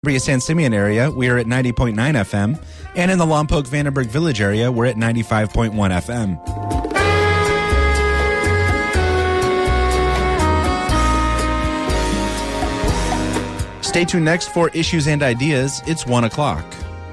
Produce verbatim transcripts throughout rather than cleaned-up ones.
San Simeon area, we are at ninety point nine F M, and in the Lompoc Vandenberg Village area, we're at ninety-five point one F M. Stay tuned next for Issues and Ideas. It's one o'clock.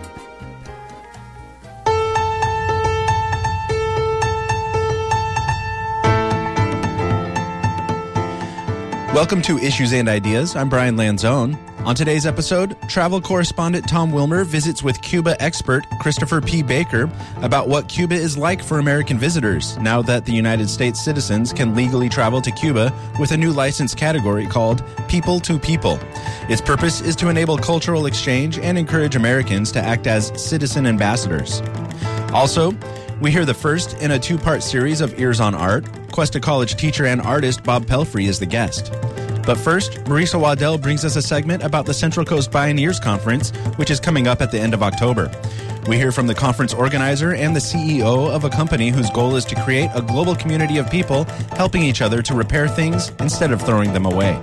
Welcome to Issues and Ideas. I'm Brian Lanzone. On today's episode, travel correspondent Tom Wilmer visits with Cuba expert Christopher P. Baker about what Cuba is like for American visitors now that the United States citizens can legally travel to Cuba with a new license category called People to People. Its purpose is to enable cultural exchange and encourage Americans to act as citizen ambassadors. Also, we hear the first in a two-part series of Ears on Art. Cuesta College teacher and artist Bob Pelfrey is the guest. But first, Marisa Waddell brings us a segment about the Central Coast Bioneers Conference, which is coming up at the end of October. We hear from the conference organizer and the C E O of a company whose goal is to create a global community of people helping each other to repair things instead of throwing them away.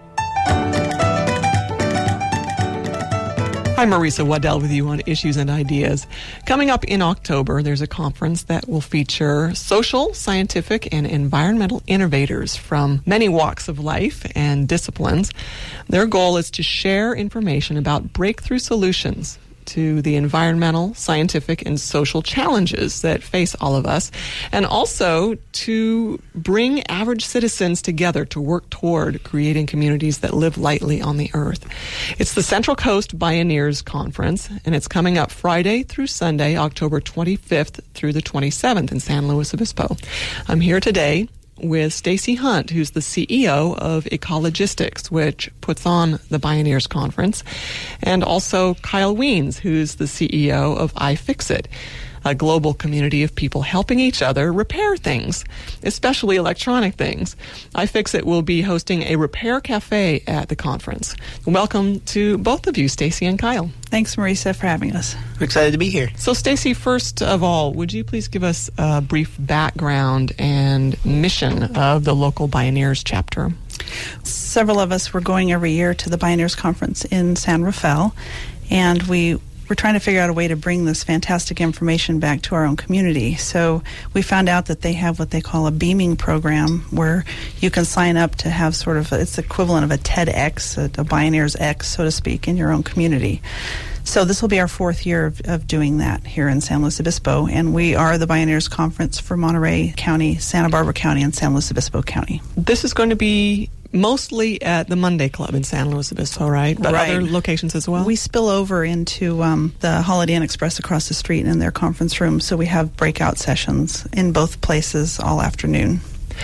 I'm Marisa Waddell with you on Issues and Ideas. Coming up in October, there's a conference that will feature social, scientific, and environmental innovators from many walks of life and disciplines. Their goal is to share information about breakthrough solutions to the environmental, scientific, and social challenges that face all of us, and also to bring average citizens together to work toward creating communities that live lightly on the earth. It's the Central Coast Bioneers Conference, and it's coming up Friday through Sunday, October twenty-fifth through the twenty-seventh in San Luis Obispo. I'm here today with Stacy Hunt, who's the C E O of Ecologistics, which puts on the Bioneers Conference, and also Kyle Wiens, who's the C E O of iFixit, a global community of people helping each other repair things, especially electronic things. iFixit will be hosting a repair cafe at the conference. Welcome to both of you, Stacy and Kyle. Thanks, Marisa, for having us. We're excited to be here. So, Stacy, first of all, would you please give us a brief background and mission of the local Bioneers chapter? Several of us were going every year to the Bioneers Conference in San Rafael, and we We're trying to figure out a way to bring this fantastic information back to our own community. So we found out that they have what they call a beaming program where you can sign up to have sort of, a, it's equivalent of a TEDx, a, a Bioneers X, so to speak, in your own community. So this will be our fourth year of, of doing that here in San Luis Obispo, and we are the Bioneers Conference for Monterey County, Santa Barbara County, and San Luis Obispo County. This is going to be mostly at the Monday Club in San Luis Obispo, right? But right. Other locations as well? We spill over into um, the Holiday Inn Express across the street in their conference room, so we have breakout sessions in both places all afternoon.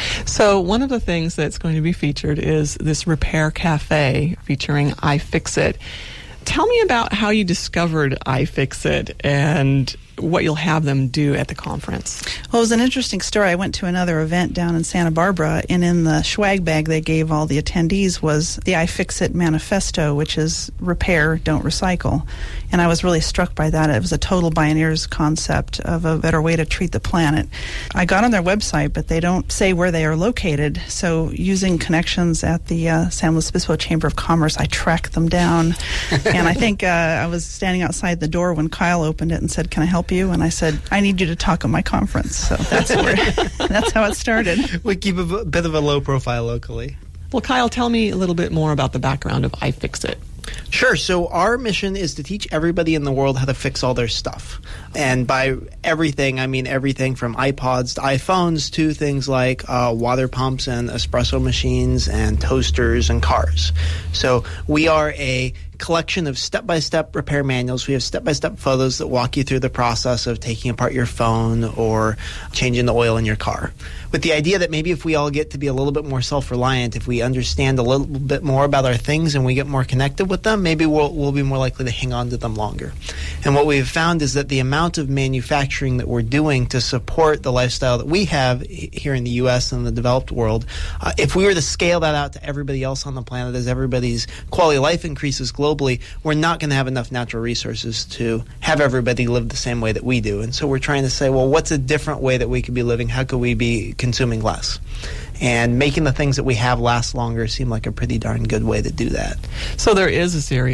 So one of the things that's going to be featured is this repair cafe featuring iFixit. Tell me about how you discovered iFixit and what you'll have them do at the conference. Well, it was an interesting story. I went to another event down in Santa Barbara, and in the swag bag they gave all the attendees was the iFixit Manifesto, which is repair, don't recycle. And I was really struck by that. It was a total Bioneers concept of a better way to treat the planet. I got on their website, but they don't say where they are located. So using connections at the uh, San Luis Obispo Chamber of Commerce, I tracked them down. And I think uh, I was standing outside the door when Kyle opened it and said, "Can I help you?" And I said, "I need you to talk at my conference." So that's where that's how it started. We keep a bit of a low profile locally. Well, Kyle, tell me a little bit more about the background of iFixit. Sure. So our mission is to teach everybody in the world how to fix all their stuff. And by everything, I mean everything from iPods to iPhones to things like uh, water pumps and espresso machines and toasters and cars. So we are a collection of step-by-step repair manuals. We have step-by-step photos that walk you through the process of taking apart your phone or changing the oil in your car, with the idea that maybe if we all get to be a little bit more self-reliant, if we understand a little bit more about our things and we get more connected with them, maybe we'll, we'll be more likely to hang on to them longer. And what we've found is that the amount of manufacturing that we're doing to support the lifestyle that we have here in the U S and the developed world, uh, if we were to scale that out to everybody else on the planet as everybody's quality of life increases globally, globally, we're not going to have enough natural resources to have everybody live the same way that we do. And so we're trying to say, well, what's a different way that we could be living? How could we be consuming less? And making the things that we have last longer seem like a pretty darn good way to do that. So there is a serious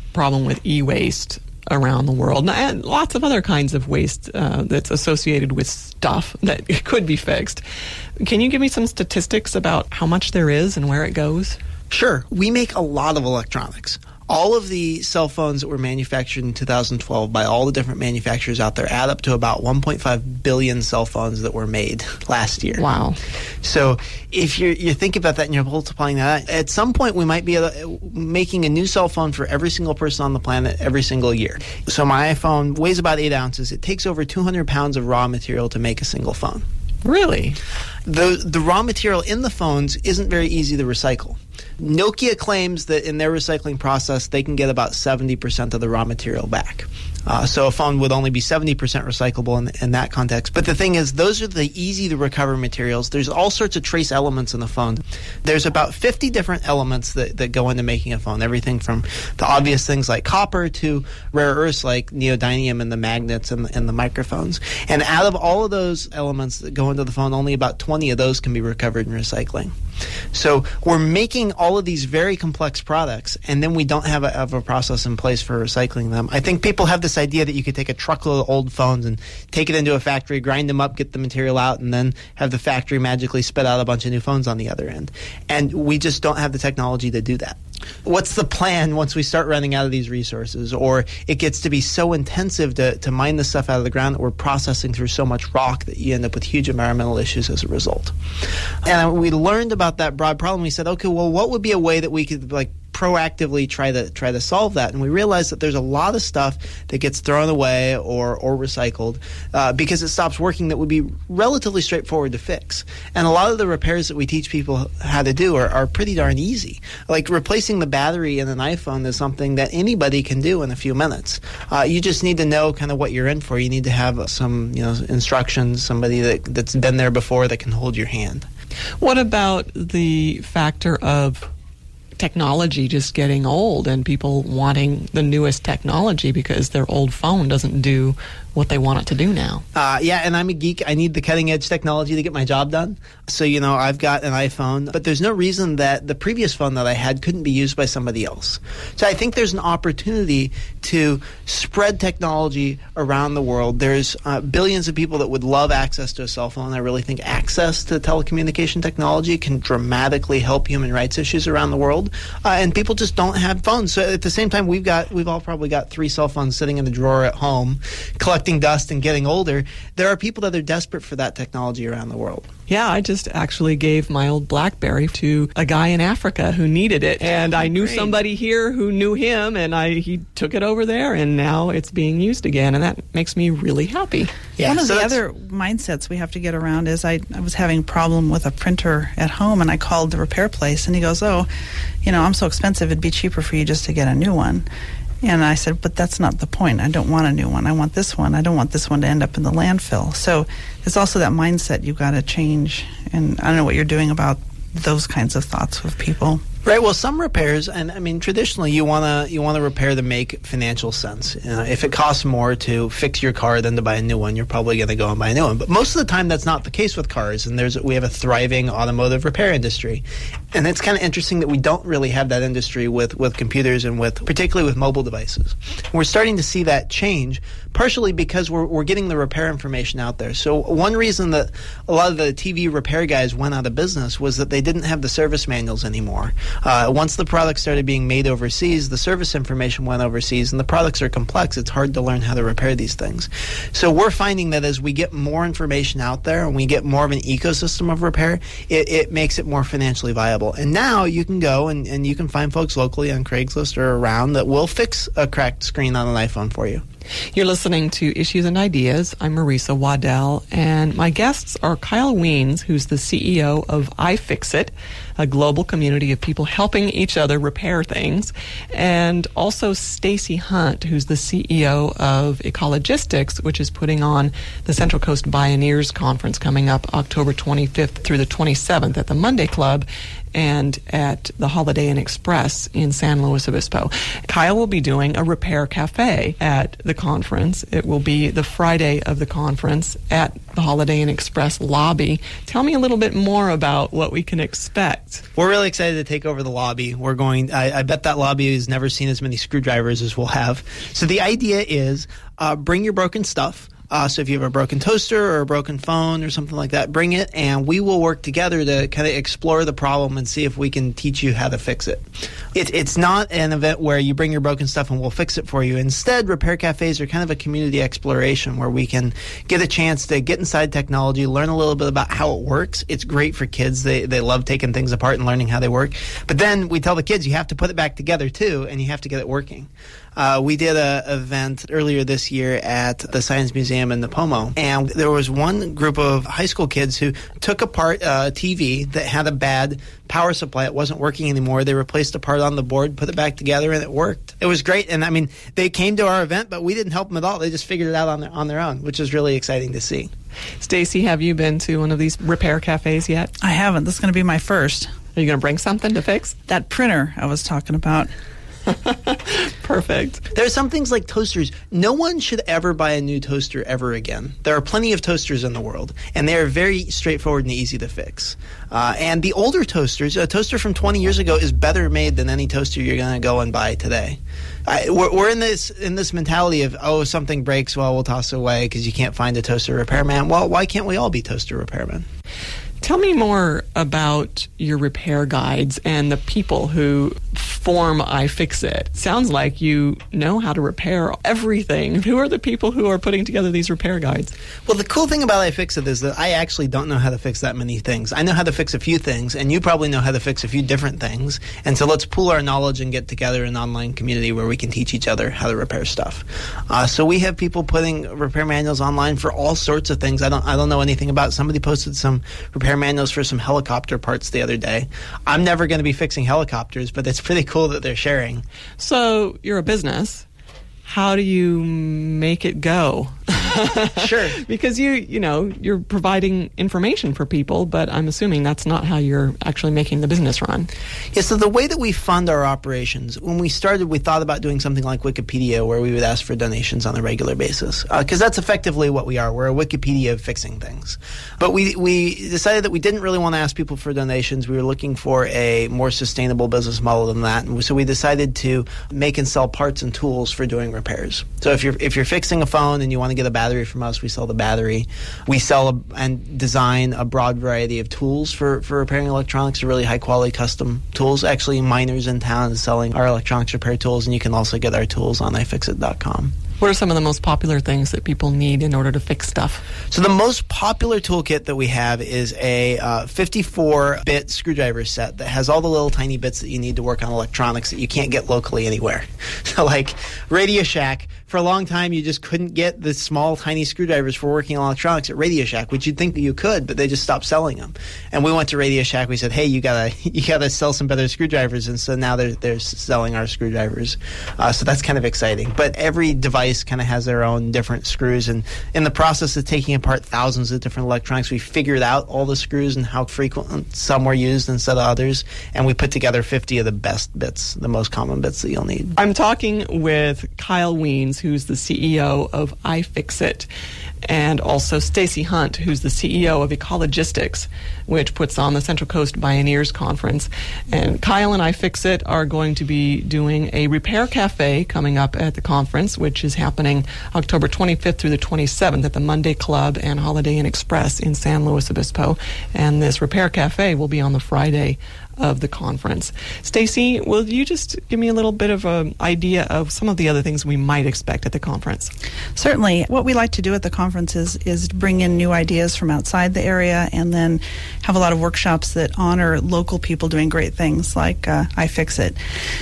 problem with e-waste around the world, and lots of other kinds of waste uh, that's associated with stuff that could be fixed. Can you give me some statistics about how much there is and where it goes? Sure. We make a lot of electronics. All of the cell phones that were manufactured in two thousand twelve by all the different manufacturers out there add up to about one point five billion cell phones that were made last year. Wow. So if you're, you think about that and you're multiplying that, at some point we might be uh, making a new cell phone for every single person on the planet every single year. So my iPhone weighs about eight ounces. It takes over two hundred pounds of raw material to make a single phone. Really? The, the raw material in the phones isn't very easy to recycle. Nokia claims that in their recycling process, they can get about seventy percent of the raw material back. Uh, so a phone would only be seventy percent recyclable in, in that context. But the thing is, those are the easy-to-recover materials. There's all sorts of trace elements in the phone. There's about fifty different elements that, that go into making a phone, everything from the obvious things like copper to rare earths like neodymium and the magnets and the, and the microphones. And out of all of those elements that go into the phone, only about twenty of those can be recovered in recycling. So we're making all of these very complex products, and then we don't have a, have a process in place for recycling them. I think people have this idea that you could take a truckload of old phones and take it into a factory, grind them up, get the material out, and then have the factory magically spit out a bunch of new phones on the other end. And we just don't have the technology to do that. What's the plan once we start running out of these resources, or it gets to be so intensive to, to mine this stuff out of the ground that we're processing through so much rock that you end up with huge environmental issues as a result? And we learned about that broad problem. We said, okay, well, what would be a way that we could like proactively try to try to solve that? And we realized that there's a lot of stuff that gets thrown away or or recycled uh, because it stops working that would be relatively straightforward to fix. And a lot of the repairs that we teach people how to do are, are pretty darn easy. Like replacing the battery in an iPhone is something that anybody can do in a few minutes. Uh, you just need to know kind of what you're in for. You need to have some you know instructions, somebody that, that's been there before that can hold your hand. What about the factor of technology just getting old and people wanting the newest technology because their old phone doesn't do what they want it to do now? Uh, yeah, and I'm a geek. I need the cutting edge technology to get my job done. So, you know, I've got an iPhone, but there's no reason that the previous phone that I had couldn't be used by somebody else. So I think there's an opportunity to spread technology around the world. There's uh, billions of people that would love access to a cell phone. I really think access to telecommunication technology can dramatically help human rights issues around the world. Uh, and people just don't have phones. So at the same time, we've got we've all probably got three cell phones sitting in the drawer at home, collecting dust and getting older. There are people that are desperate for that technology around the world. Yeah, I just actually gave my old BlackBerry to a guy in Africa who needed it, and I knew Great. somebody here who knew him, and I he took it over there, and now it's being used again, and that makes me really happy. Yeah, One of so the that's- other mindsets we have to get around is I, I was having a problem with a printer at home, and I called the repair place, and he goes, oh, you know, I'm so expensive, it'd be cheaper for you just to get a new one. And I said, but that's not the point. I don't want a new one. I want this one. I don't want this one to end up in the landfill. So there's also that mindset you've got to change. And I don't know what you're doing about those kinds of thoughts with people. Right. Well, some repairs, and I mean, traditionally, you wanna you wanna repair to make financial sense. Uh, if it costs more to fix your car than to buy a new one, you're probably going to go and buy a new one. But most of the time, that's not the case with cars. And there's we have a thriving automotive repair industry, and it's kind of interesting that we don't really have that industry with with computers and with particularly with mobile devices. And we're starting to see that change, partially because we're we're getting the repair information out there. So one reason that a lot of the T V repair guys went out of business was that they didn't have the service manuals anymore. Uh, once the products started being made overseas, the service information went overseas, and the products are complex. It's hard to learn how to repair these things. So we're finding that as we get more information out there and we get more of an ecosystem of repair, it, it makes it more financially viable. And now you can go and, and you can find folks locally on Craigslist or around that will fix a cracked screen on an iPhone for you. You're listening to Issues and Ideas. I'm Marisa Waddell, and my guests are Kyle Wiens, who's the C E O of iFixit, a global community of people helping each other repair things, and also Stacy Hunt, who's the C E O of Ecologistics, which is putting on the Central Coast Bioneers Conference coming up October twenty-fifth through the twenty-seventh at the Monday Club and at the Holiday Inn Express in San Luis Obispo. Kyle will be doing a repair cafe at the the conference. It will be the Friday of the conference at the Holiday Inn Express lobby. Tell me a little bit more about what we can expect. We're really excited to take over the lobby. We're going, I, I bet that lobby has never seen as many screwdrivers as we'll have. So the idea is uh, bring your broken stuff. Uh, so if you have a broken toaster or a broken phone or something like that, bring it, and we will work together to kind of explore the problem and see if we can teach you how to fix it. it. It's not an event where you bring your broken stuff and we'll fix it for you. Instead, repair cafes are kind of a community exploration where we can get a chance to get inside technology, learn a little bit about how it works. It's great for kids. They, they love taking things apart and learning how they work. But then we tell the kids you have to put it back together too, and you have to get it working. Uh, we did a event earlier this year at the Science Museum in Nipomo, and there was one group of high school kids who took apart a T V that had a bad power supply. It wasn't working anymore. They replaced a part on the board, put it back together, and it worked. It was great, and I mean, they came to our event, but we didn't help them at all. They just figured it out on their, on their own, which is really exciting to see. Stacy, have you been to one of these repair cafes yet? I haven't. This is going to be my first. Are you going to bring something to fix? That printer I was talking about. Perfect. There are some things like toasters. No one should ever buy a new toaster ever again. There are plenty of toasters in the world, and they are very straightforward and easy to fix. Uh, and the older toasters, a toaster from twenty years ago is better made than any toaster you're going to go and buy today. I, we're, we're in this in this mentality of, oh, something breaks, well, we'll toss it away because you can't find a toaster repairman. Well, why can't we all be toaster repairmen? Tell me more about your repair guides and the people who form iFixit. Sounds like you know how to repair everything. Who are the people who are putting together these repair guides? Well, the cool thing about iFixit is that I actually don't know how to fix that many things. I know how to fix a few things, and you probably know how to fix a few different things. And so let's pool our knowledge and get together in an online community where we can teach each other how to repair stuff. Uh, so we have people putting repair manuals online for all sorts of things. I don't I don't know anything about. Somebody posted some repair manuals for some helicopter parts the other day. I'm never going to be fixing helicopters, but it's pretty cool that they're sharing. So you're a business. How do you make it go? Sure. Because you, you know, you're providing information for people, but I'm assuming that's not how you're actually making the business run. Yeah, so the way that we fund our operations, when we started, we thought about doing something like Wikipedia, where we would ask for donations on a regular basis, because uh, that's effectively what we are. We're a Wikipedia of fixing things. But we, we decided that we didn't really want to ask people for donations. We were looking for a more sustainable business model than that, and so we decided to make and sell parts and tools for doing repairs. So if you're if you're fixing a phone and you want to get a battery from us, we sell the battery. We sell a, and design a broad variety of tools for, for repairing electronics, really high-quality custom tools. Actually, Miners in town is selling our electronics repair tools, and you can also get our tools on i fix it dot com. What are some of the most popular things that people need in order to fix stuff? So the most popular toolkit that we have is a uh, fifty-four bit screwdriver set that has all the little tiny bits that you need to work on electronics that you can't get locally anywhere. So like Radio Shack, for a long time you just couldn't get the small tiny screwdrivers for working on electronics at Radio Shack, which you'd think that you could, but they just stopped selling them. And we went to Radio Shack, we said, hey, you gotta you gotta sell some better screwdrivers, and so now they're, they're selling our screwdrivers. Uh, so that's kind of exciting. But every device kind of has their own different screws, and in the process of taking apart thousands of different electronics, we figured out all the screws and how frequent some were used instead of others, and we put together fifty of the best bits, the most common bits that you'll need. I'm talking with Kyle Wiens, who's the C E O of iFixit, and also Stacy Hunt, who's the C E O of Ecologistics, which puts on the Central Coast Bioneers Conference. And Kyle and iFixit are going to be doing a repair cafe coming up at the conference, which is happening October twenty-fifth through the twenty-seventh at the Monday Club and Holiday Inn Express in San Luis Obispo. And this repair cafe will be on the Friday of the conference. Stacy, will you just give me a little bit of an idea of some of the other things we might expect at the conference? Certainly. What we like to do at the conference is, is bring in new ideas from outside the area, and then have a lot of workshops that honor local people doing great things like uh, iFixit.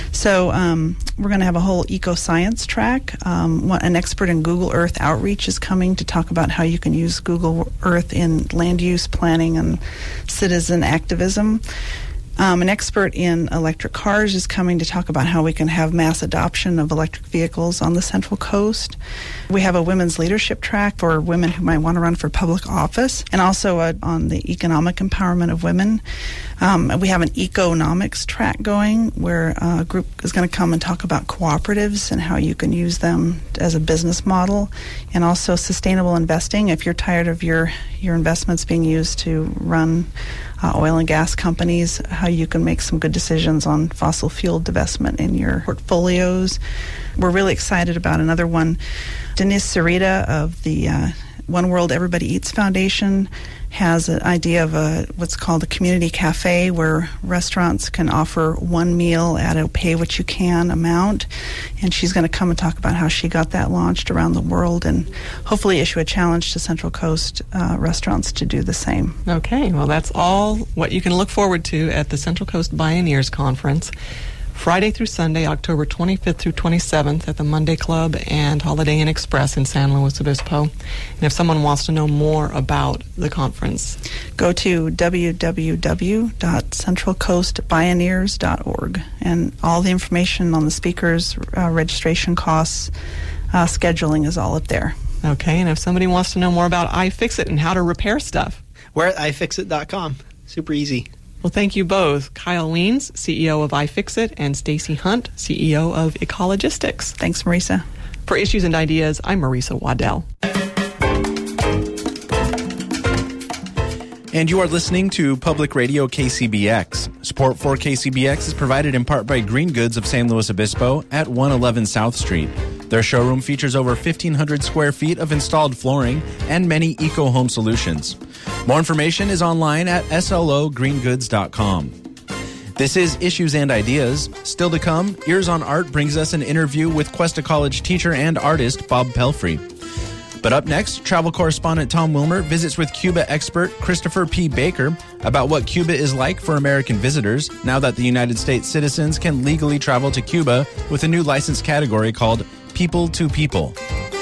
So um, we're going to have a whole eco-science track. Um, an expert in Google Earth outreach is coming to talk about how you can use Google Earth in land use planning and citizen activism. Um, an expert in electric cars is coming to talk about how we can have mass adoption of electric vehicles on the Central Coast. We have a women's leadership track for women who might want to run for public office, and also a, on the economic empowerment of women. Um, we have an economics track going where a group is going to come and talk about cooperatives and how you can use them as a business model, and also sustainable investing. If you're tired of your, your investments being used to run uh, oil and gas companies, how you can make some good decisions on fossil fuel divestment in your portfolios. We're really excited about another one. Denise Sarita of the uh, One World Everybody Eats Foundation has an idea of a what's called a community cafe, where restaurants can offer one meal at a pay-what-you-can amount. And she's going to come and talk about how she got that launched around the world, and hopefully issue a challenge to Central Coast uh, restaurants to do the same. Okay, well, that's all what you can look forward to at the Central Coast Bioneers Conference, Friday through Sunday, October twenty-fifth through twenty-seventh at the Monday Club and Holiday Inn Express in San Luis Obispo. And if someone wants to know more about the conference, go to w w w dot central coast bioneers dot org, and all the information on the speakers, uh, registration costs, uh, scheduling is all up there. Okay, and if somebody wants to know more about iFixit and how to repair stuff, we're at i fix it dot com. Super easy. Well, thank you both. Kyle Wiens, C E O of iFixit, and Stacy Hunt, C E O of Ecologistics. Thanks, Marisa. For Issues and Ideas, I'm Marisa Waddell. And you are listening to Public Radio K C B X. Support for K C B X is provided in part by Green Goods of San Luis Obispo at one eleven South Street. Their showroom features over fifteen hundred square feet of installed flooring and many eco-home solutions. More information is online at s l o green goods dot com. This is Issues and Ideas. Still to come, Ears on Art brings us an interview with Cuesta College teacher and artist Bob Pelfrey. But up next, travel correspondent Tom Wilmer visits with Cuba expert Christopher P. Baker about what Cuba is like for American visitors now that the United States citizens can legally travel to Cuba with a new license category called People to People.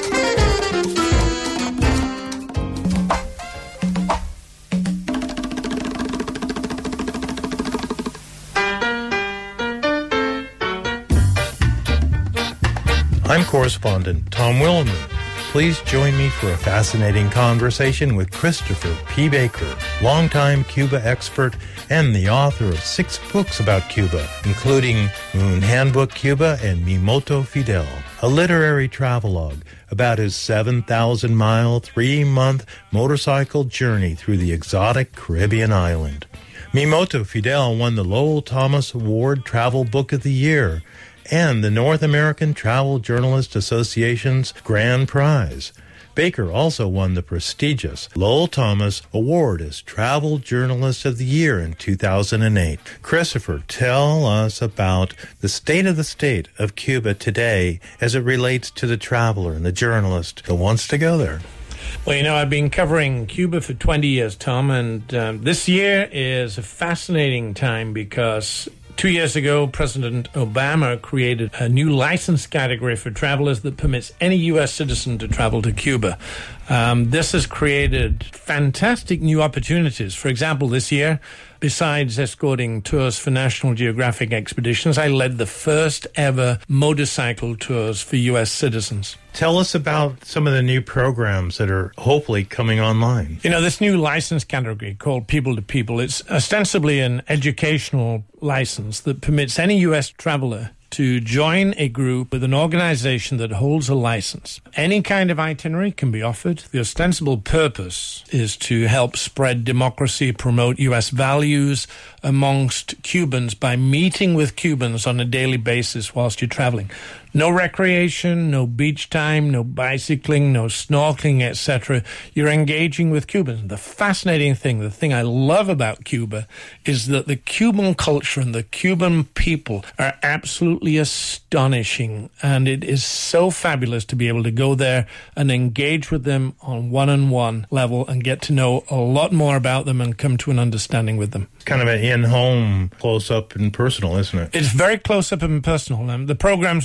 I'm correspondent Tom Wilmer. Please join me for a fascinating conversation with Christopher P. Baker, longtime Cuba expert and the author of six books about Cuba, including Moon Handbook Cuba and Mi Moto Fidel, a literary travelogue about his seven thousand mile, three-month motorcycle journey through the exotic Caribbean island. Mi Moto Fidel won the Lowell Thomas Award Travel Book of the Year and the North American Travel Journalist Association's Grand Prize. Baker also won the prestigious Lowell Thomas Award as Travel Journalist of the Year in two thousand eight. Christopher, tell us about the state of the state of Cuba today as it relates to the traveler and the journalist that wants to go there. Well, you know, I've been covering Cuba for twenty years, Tom, and um, this year is a fascinating time because two years ago, President Obama created a new license category for travelers that permits any U S citizen to travel to Cuba. Um, this has created fantastic new opportunities. For example, this year, besides escorting tours for National Geographic expeditions, I led the first ever motorcycle tours for U S citizens. Tell us about some of the new programs that are hopefully coming online. You know, this new license category called People to People, it's ostensibly an educational license that permits any U S traveler to join a group with an organization that holds a license. Any kind of itinerary can be offered. The ostensible purpose is to help spread democracy, promote U S values amongst Cubans by meeting with Cubans on a daily basis whilst you're traveling. No recreation, no beach time, no bicycling, no snorkeling, et cetera. You're engaging with Cubans. The fascinating thing, the thing I love about Cuba, is that the Cuban culture and the Cuban people are absolutely astonishing. And it is so fabulous to be able to go there and engage with them on one-on-one level and get to know a lot more about them and come to an understanding with them. Kind of an in-home, close-up and personal, isn't it? It's very close-up and personal. Um, the programs we do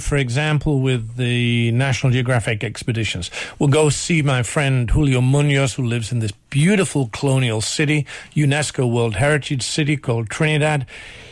for example, with the National Geographic expeditions. We'll go see my friend Julio Munoz, who lives in this beautiful colonial city, UNESCO World Heritage City called Trinidad.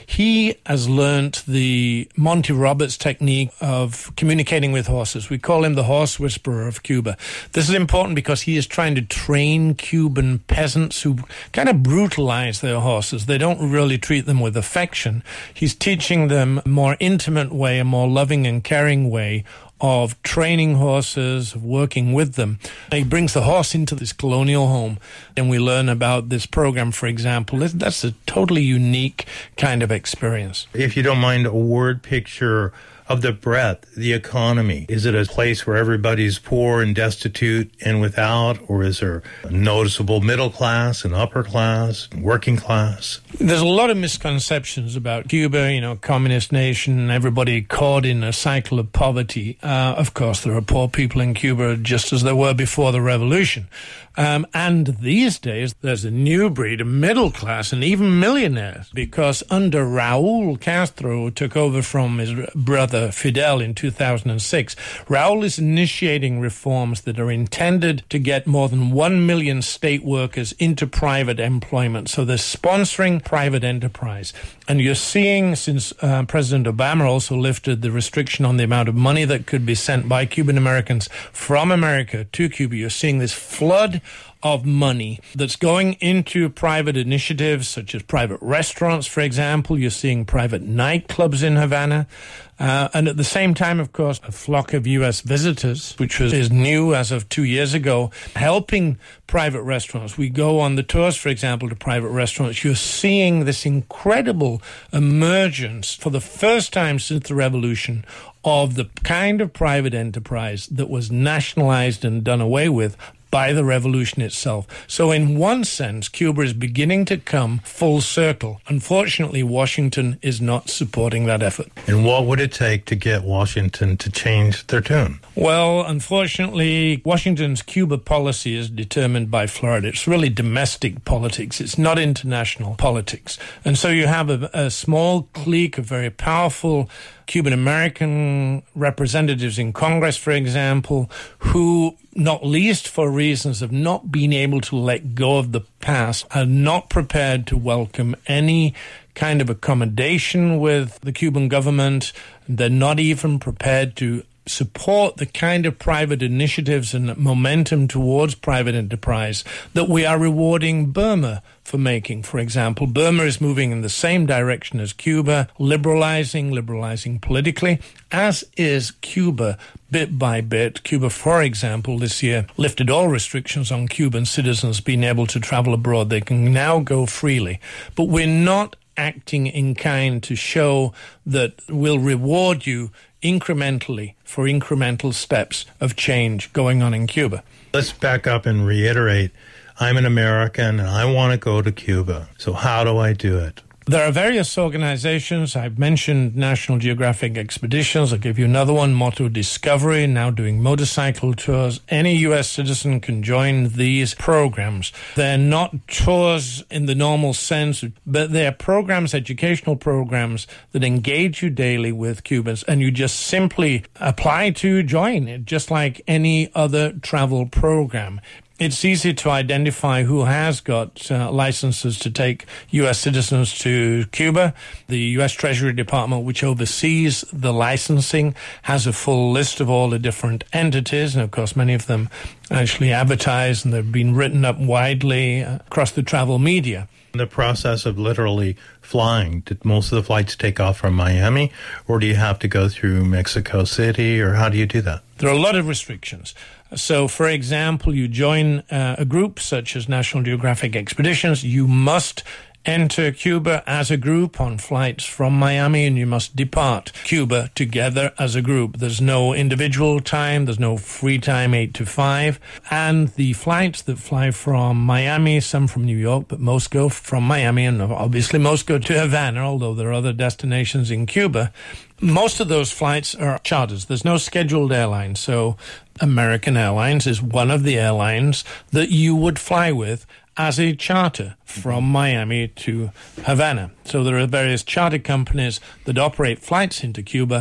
He has learnt the Monty Roberts technique of communicating with horses. We call him the horse whisperer of Cuba. This is important because he is trying to train Cuban peasants who kind of brutalize their horses. They don't really treat them with affection. He's teaching them a more intimate way, a more loving and caring way of training horses, of working with them. He brings the horse into this colonial home, and we learn about this program, for example. That's a totally unique kind of experience. If you don't mind, a word picture of the breadth, the economy. Is it a place where everybody's poor and destitute and without, or is there a noticeable middle class and upper class, and working class? There's a lot of misconceptions about Cuba, you know, communist nation, everybody caught in a cycle of poverty. Uh, of course, there are poor people in Cuba just as there were before the revolution. Um, and these days, there's a new breed of middle class and even millionaires, because under Raul Castro, who took over from his brother Fidel in two thousand six, Raul is initiating reforms that are intended to get more than one million state workers into private employment. So they're sponsoring private enterprise. And you're seeing, since uh, President Obama also lifted the restriction on the amount of money that could be sent by Cuban Americans from America to Cuba, you're seeing this flood of money that's going into private initiatives such as private restaurants, for example. You're seeing private nightclubs in Havana. Uh, and at the same time, of course, a flock of U S visitors, which was, is new as of two years ago, helping private restaurants. We go on the tours, for example, to private restaurants. You're seeing this incredible emergence for the first time since the revolution of the kind of private enterprise that was nationalized and done away with by the revolution itself. So in one sense, Cuba is beginning to come full circle. Unfortunately, Washington is not supporting that effort. And what would it take to get Washington to change their tune? Well, unfortunately, Washington's Cuba policy is determined by Florida. It's really domestic politics. It's not international politics. And so you have a, a small clique of very powerful Cuban American representatives in Congress, for example, who, not least for reasons of not being able to let go of the past, are not prepared to welcome any kind of accommodation with the Cuban government. They're not even prepared to support the kind of private initiatives and momentum towards private enterprise that we are rewarding Burma for making. For example, Burma is moving in the same direction as Cuba, liberalizing, liberalizing politically, as is Cuba bit by bit. Cuba, for example, this year lifted all restrictions on Cuban citizens being able to travel abroad. They can now go freely. But we're not acting in kind to show that we'll reward you incrementally for incremental steps of change going on in Cuba. Let's back up and reiterate. I'm an American and I want to go to Cuba. So how do I do it? There are various organizations. I've mentioned National Geographic Expeditions. I'll give you another one, Moto Discovery, now doing motorcycle tours. Any U S citizen can join these programs. They're not tours in the normal sense, but they're programs, educational programs that engage you daily with Cubans, and you just simply apply to join it, just like any other travel program. It's easy to identify who has got uh, licenses to take U S citizens to Cuba. The U S Treasury Department, which oversees the licensing, has a full list of all the different entities. And, of course, many of them actually advertise, and they've been written up widely uh, across the travel media. The process of literally flying, did most of the flights take off from Miami, or do you have to go through Mexico City, or how do you do that? There are a lot of restrictions. So, for example, you join uh, a group such as National Geographic Expeditions, you must enter Cuba as a group on flights from Miami, and you must depart Cuba together as a group. There's no individual time, there's no free time, eight to five. And the flights that fly from Miami, some from New York, but most go from Miami, and obviously most go to Havana, although there are other destinations in Cuba. Most of those flights are charters. There's no scheduled airline, so American Airlines is one of the airlines that you would fly with as a charter from Miami to Havana. So there are various charter companies that operate flights into Cuba.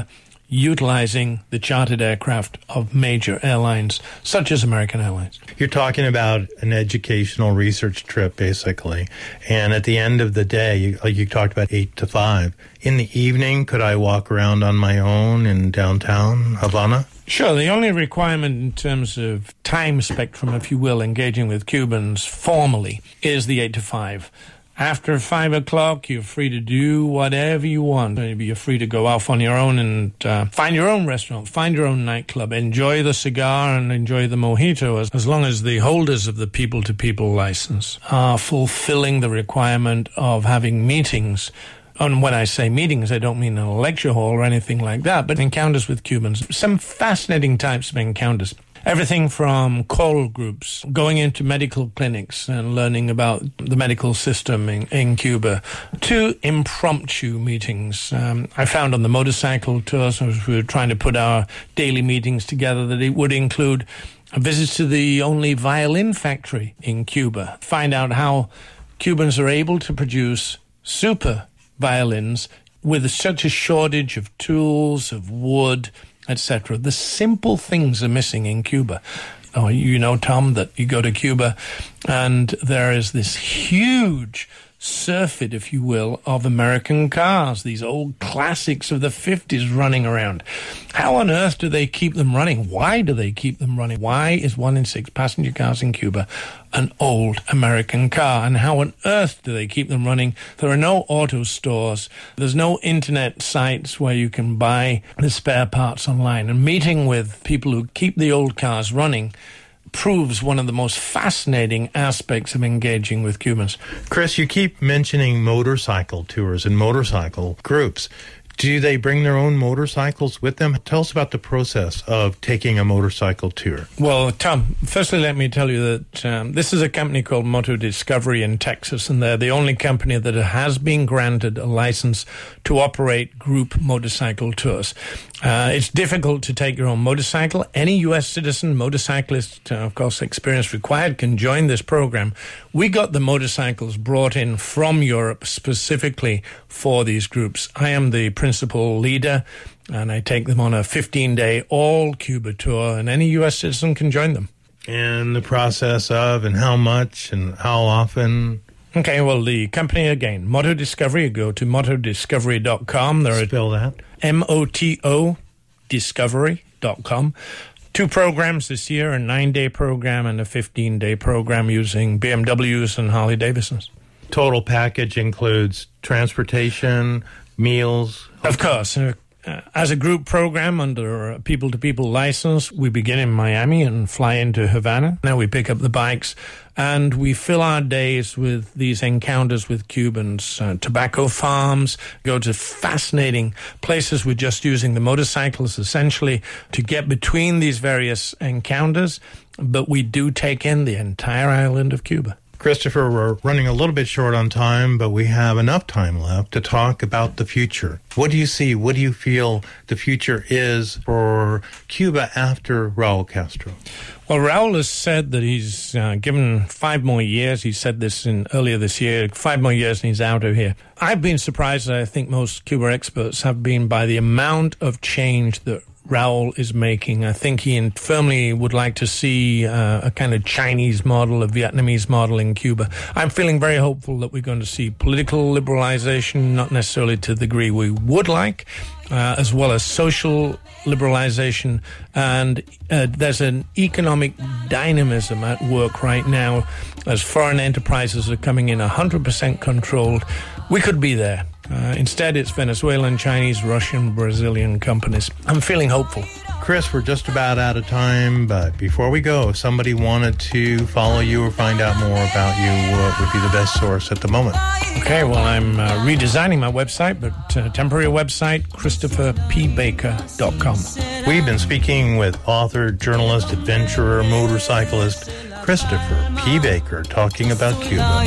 utilizing the chartered aircraft of major airlines, such as American Airlines. You're talking about an educational research trip, basically. And at the end of the day, you, like you talked about eight to five. In the evening, could I walk around on my own in downtown Havana? Sure. The only requirement in terms of time spectrum, if you will, engaging with Cubans formally is the eight to five. After five o'clock, you're free to do whatever you want. Maybe you're free to go off on your own and uh, find your own restaurant, find your own nightclub, enjoy the cigar and enjoy the mojito, as, as long as the holders of the people-to-people license are fulfilling the requirement of having meetings. And when I say meetings, I don't mean a lecture hall or anything like that, but encounters with Cubans. Some fascinating types of encounters. Everything from call groups, going into medical clinics and learning about the medical system in, in Cuba, to impromptu meetings. Um, I found on the motorcycle tours, as we were trying to put our daily meetings together, that it would include a visit to the only violin factory in Cuba. Find out how Cubans are able to produce super violins with such a shortage of tools, of wood, et cetera. The simple things are missing in Cuba. Oh, you know, Tom, that you go to Cuba and there is this huge surfeit, if you will, of American cars, these old classics of the fifties running around. How on earth do they keep them running? Why do they keep them running? Why is one in six passenger cars in Cuba an old American car? And how on earth do they keep them running? There are no auto stores. There's no internet sites where you can buy the spare parts online. And meeting with people who keep the old cars running proves one of the most fascinating aspects of engaging with Cubans. Chris, you keep mentioning motorcycle tours and motorcycle groups. Do they bring their own motorcycles with them? Tell us about the process of taking a motorcycle tour. Well, Tom, firstly, let me tell you that um, this is a company called Moto Discovery in Texas, and they're the only company that has been granted a license to operate group motorcycle tours. Uh, it's difficult to take your own motorcycle. Any U S citizen, motorcyclist, uh, of course, experience required, can join this program. We got the motorcycles brought in from Europe specifically for these groups. I am the principal leader, and I take them on a fifteen-day all-Cuba tour, and any U S citizen can join them. And the process of, and how much, and how often? Okay, well, the company, again, Moto Discovery, you go to moto discovery dot com. There are Spell that. M O T O discovery dot com. Two programs this year, a nine-day program and a fifteen-day program using B M Ws and Harley Davidsons. Total package includes transportation, meals. Of course. Uh, as a group program under a people-to-people license, we begin in Miami and fly into Havana. Now we pick up the bikes and we fill our days with these encounters with Cubans, uh, tobacco farms, go to fascinating places. We're just using the motorcycles essentially to get between these various encounters, but we do take in the entire island of Cuba. Christopher, we're running a little bit short on time, but we have enough time left to talk about the future. What do you see? What do you feel the future is for Cuba after Raul Castro? Well, Raul has said that he's uh, given five more years. He said this in earlier this year, five more years and he's out of here. I've been surprised, I think most Cuba experts have been, by the amount of change that Raul is making. I think he firmly would like to see uh, a kind of Chinese model, a Vietnamese model in Cuba. I'm feeling very hopeful that we're going to see political liberalization, not necessarily to the degree we would like, uh, as well as social liberalization. And uh, there's an economic dynamism at work right now as foreign enterprises are coming in one hundred percent controlled. We could be there. Uh, instead, it's Venezuelan, Chinese, Russian, Brazilian companies. I'm feeling hopeful. Chris, we're just about out of time, but before we go, if somebody wanted to follow you or find out more about you, what would be the best source at the moment? Okay, well, I'm uh, redesigning my website, but uh, temporary website, christopher p baker dot com. We've been speaking with author, journalist, adventurer, motorcyclist Christopher P. Baker, talking about Cuba.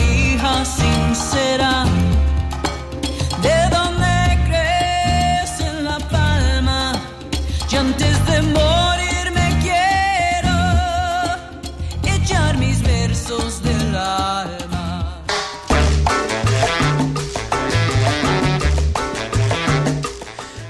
De donde crece la palma, y antes de morir me quiero echar mis versos del alma.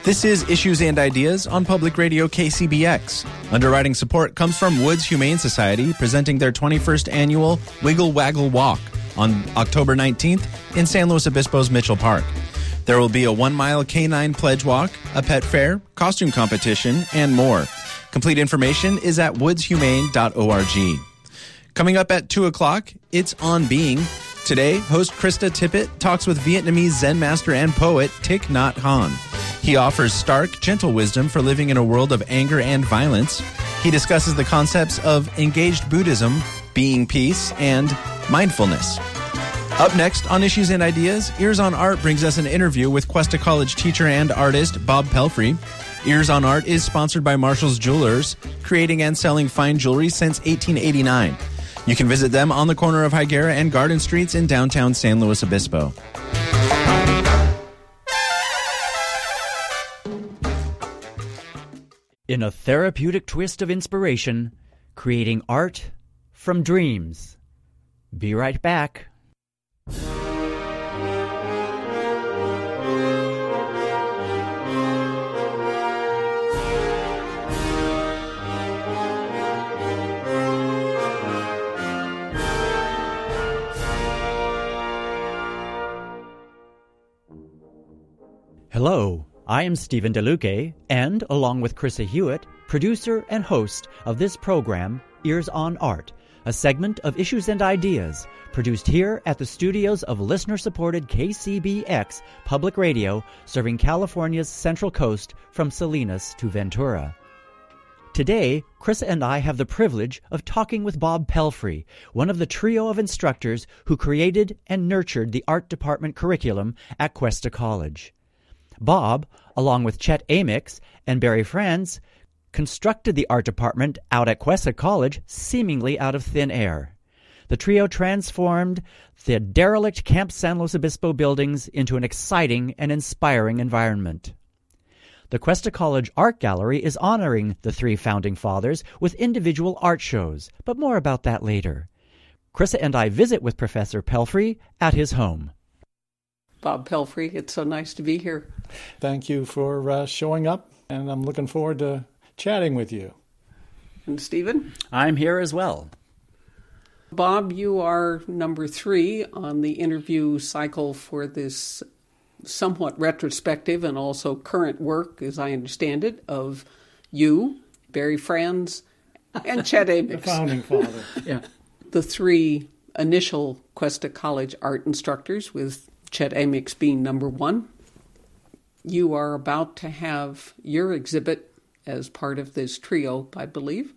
This is Issues and Ideas on Public Radio K C B X. Underwriting support comes from Woods Humane Society, presenting their twenty-first annual Wiggle Waggle Walk on October nineteenth in San Luis Obispo's Mitchell Park. There will be a one-mile canine pledge walk, a pet fair, costume competition, and more. Complete information is at woods humane dot org. Coming up at two o'clock, it's On Being. Today, host Krista Tippett talks with Vietnamese Zen master and poet Thich Nhat Hanh. He offers stark, gentle wisdom for living in a world of anger and violence. He discusses the concepts of engaged Buddhism, being peace, and mindfulness. Up next on Issues and Ideas, Ears on Art brings us an interview with Cuesta College teacher and artist Bob Pelfrey. Ears on Art is sponsored by Marshall's Jewelers, creating and selling fine jewelry since eighteen eighty-nine. You can visit them on the corner of Higuera and Garden Streets in downtown San Luis Obispo. In a therapeutic twist of inspiration, creating art from dreams. Be right back. Hello, I am Stephen DeLuque, and along with Chrissa Hewitt, producer and host of this program, Ears on Art, a segment of Issues and Ideas, produced here at the studios of listener-supported K C B X Public Radio, serving California's Central Coast from Salinas to Ventura. Today, Chrissa and I have the privilege of talking with Bob Pelfrey, one of the trio of instructors who created and nurtured the art department curriculum at Cuesta College. Bob, along with Chet Amix and Barry Franz, constructed the art department out at Cuesta College seemingly out of thin air. The trio transformed the derelict Camp San Luis Obispo buildings into an exciting and inspiring environment. The Cuesta College Art Gallery is honoring the three founding fathers with individual art shows, but more about that later. Chrissa and I visit with Professor Pelfrey at his home. Bob Pelfrey, it's so nice to be here. Thank you for uh, showing up, and I'm looking forward to chatting with you. And Stephen? I'm here as well. Bob, you are number three on the interview cycle for this somewhat retrospective and also current work, as I understand it, of you, Barry Franz, and Chet Amix. The founding father. Yeah. The three initial Cuesta College art instructors, with Chet Amix being number one. You are about to have your exhibit as part of this trio, I believe.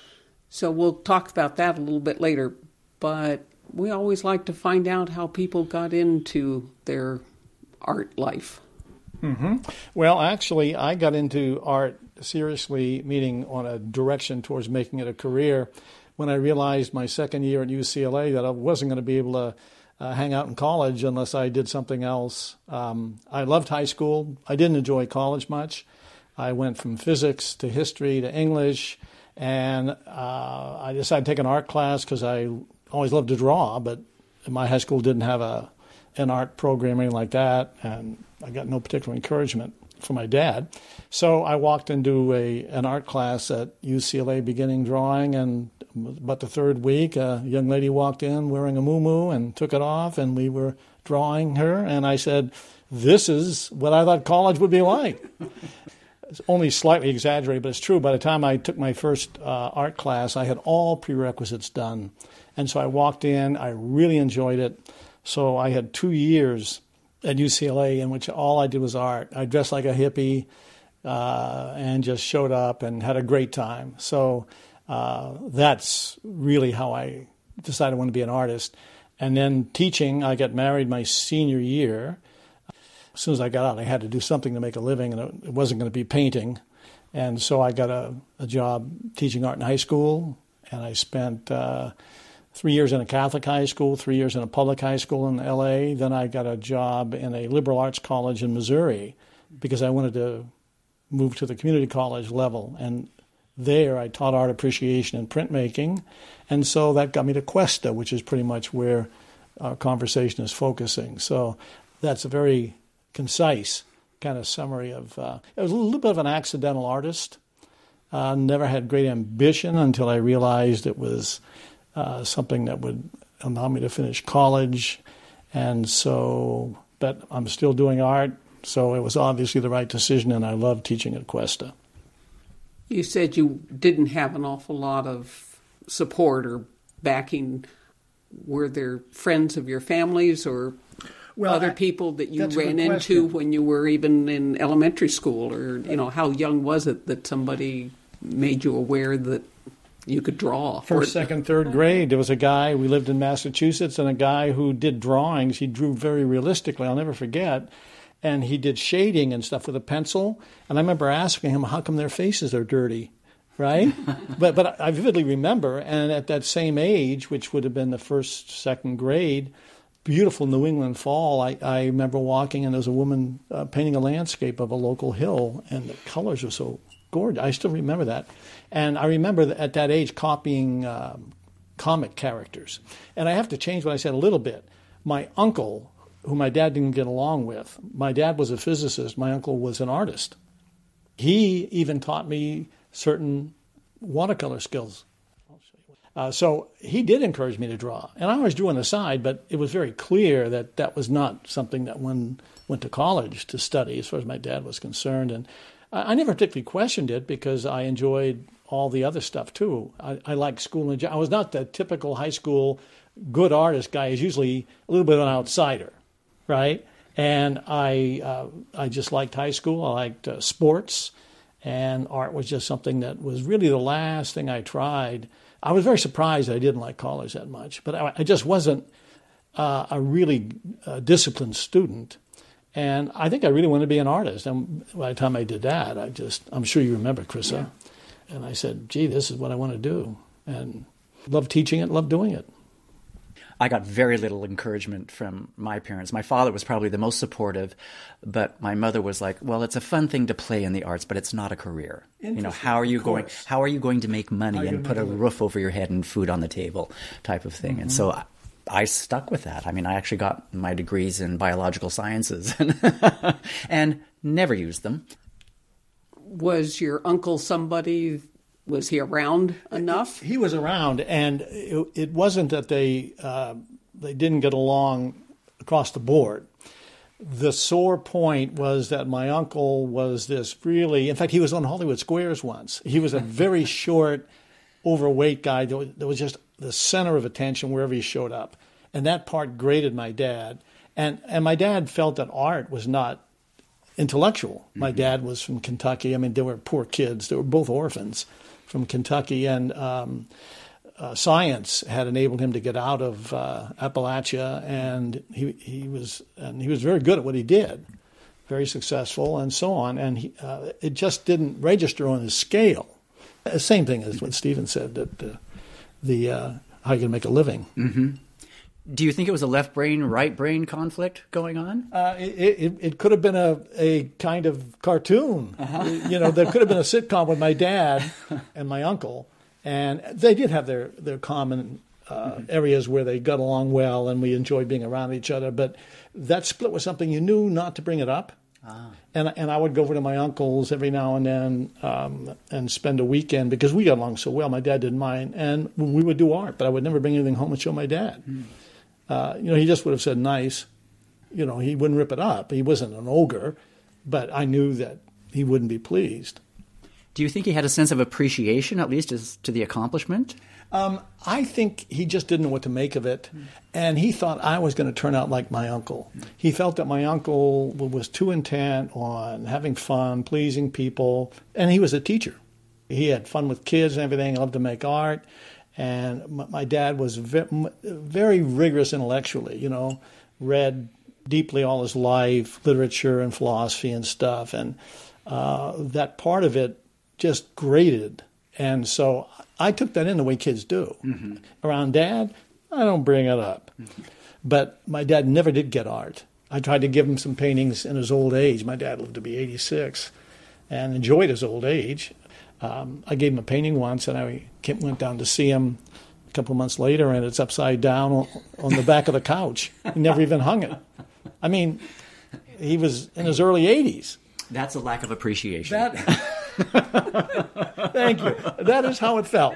So we'll talk about that a little bit later. But we always like to find out how people got into their art life. Mm-hmm. Well, actually, I got into art seriously, meaning on a direction towards making it a career, when I realized my second year at U C L A that I wasn't going to be able to Uh, hang out in college unless I did something else. Um, I loved high school. I didn't enjoy college much. I went from physics to history to English, and uh, I decided to take an art class because I always loved to draw, but my high school didn't have a an art program or anything like that, and I got no particular encouragement from my dad. So I walked into a an art class at U C L A beginning drawing, and about the third week, a young lady walked in wearing a muumuu and took it off, and we were drawing her, and I said, this is what I thought college would be like. It's only slightly exaggerated, but it's true. By the time I took my first uh, art class, I had all prerequisites done. And so I walked in, I really enjoyed it. So I had two years at U C L A in which all I did was art. I dressed like a hippie uh, and just showed up and had a great time. So uh, that's really how I decided I wanted to be an artist. And then teaching, I got married my senior year. As soon as I got out, I had to do something to make a living, and it wasn't going to be painting. And so I got a, a job teaching art in high school, and I spent uh, three years in a Catholic high school, three years in a public high school in L A. Then I got a job in a liberal arts college in Missouri because I wanted to move to the community college level. And there I taught art appreciation and printmaking. And so that got me to Cuesta, which is pretty much where our conversation is focusing. So that's a very concise kind of summary of, uh, I was a little bit of an accidental artist. Uh, never had great ambition until I realized it was uh, something that would allow me to finish college. And so, but I'm still doing art, so it was obviously the right decision, and I love teaching at Cuesta. You said you didn't have an awful lot of support or backing. Were there friends of your families or well, other I, people that you ran into when you were even in elementary school? Or, you know, how young was it that somebody made you aware that you could draw? First, second, third grade, there was a guy, we lived in Massachusetts, and a guy who did drawings. He drew very realistically, I'll never forget. And he did shading and stuff with a pencil. And I remember asking him, how come their faces are dirty, right? but but I vividly remember, and at that same age, which would have been the first, second grade, beautiful New England fall, I, I remember walking, and there was a woman uh, painting a landscape of a local hill, and the colors were so gorgeous. I still remember that. And I remember that at that age copying um, comic characters. And I have to change what I said a little bit. My uncle, who my dad didn't get along with, my dad was a physicist, my uncle was an artist. He even taught me certain watercolor skills. Uh, so he did encourage me to draw. And I always drew on the side, but it was very clear that that was not something that one went to college to study, as far as my dad was concerned. And I, I never particularly questioned it because I enjoyed all the other stuff, too. I, I liked school. And I was not the typical high school good artist guy. I was usually a little bit of an outsider, right? And I, uh, I just liked high school. I liked uh, sports. And art was just something that was really the last thing I tried. I was very surprised that I didn't like college that much, but I, I just wasn't uh, a really uh, disciplined student. And I think I really wanted to be an artist. And by the time I did that, I just, I'm sure you remember, Chrissa. Yeah. And I said, gee, this is what I want to do. And love teaching it, love doing it. I got very little encouragement from my parents. My father was probably the most supportive, but my mother was like, well, it's a fun thing to play in the arts, but it's not a career. You know, how are you going, how are you going to make money and put a roof over your head and food on the table type of thing? Mm-hmm. And so I, I stuck with that. I mean, I actually got my degrees in biological sciences and never used them. Was your uncle somebody... Was he around enough? He was around, and it, it wasn't that they uh, they didn't get along across the board. The sore point was that my uncle was this really, in fact, he was on Hollywood Squares once. He was a very short, overweight guy that was, that was just the center of attention wherever he showed up. And that part grated my dad. And, and my dad felt that art was not intellectual. Mm-hmm. My dad was from Kentucky. I mean, they were poor kids. They were both orphans from Kentucky, and um, uh, science had enabled him to get out of uh, Appalachia, and he he was and he was very good at what he did, very successful, and so on. And he, uh, it just didn't register on his scale. The same thing as what Stephen said, that uh, the uh, how you can make a living. Mm-hmm. Do you think it was a left brain, right brain conflict going on? Uh, it, it, it could have been a, a kind of cartoon. Uh-huh. You know, there could have been a sitcom with my dad and my uncle, and they did have their, their common uh, mm-hmm. areas where they got along well and we enjoyed being around each other. But that split was something you knew not to bring it up. Ah. And and I would go over to my uncle's every now and then um, and spend a weekend because we got along so well. My dad didn't mind, and we would do art, but I would never bring anything home and show my dad. Mm. Uh, you know, he just would have said nice. You know, he wouldn't rip it up. He wasn't an ogre, but I knew that he wouldn't be pleased. Do you think he had a sense of appreciation, at least as to the accomplishment? Um, I think he just didn't know what to make of it, mm. and he thought I was going to turn out like my uncle. Mm. He felt that my uncle was too intent on having fun, pleasing people, and he was a teacher. He had fun with kids and everything, loved to make art. And my dad was very rigorous intellectually, you know, read deeply all his life, literature and philosophy and stuff. And uh, that part of it just grated. And so I took that in the way kids do. Mm-hmm. Around Dad, I don't bring it up. Mm-hmm. But my dad never did get art. I tried to give him some paintings in his old age. My dad lived to be eighty-six and enjoyed his old age. Um, I gave him a painting once, and I went down to see him a couple of months later, and it's upside down on, on the back of the couch. He never even hung it. I mean, He was in his early eighties. That's a lack of appreciation. That, thank you. That is how it felt.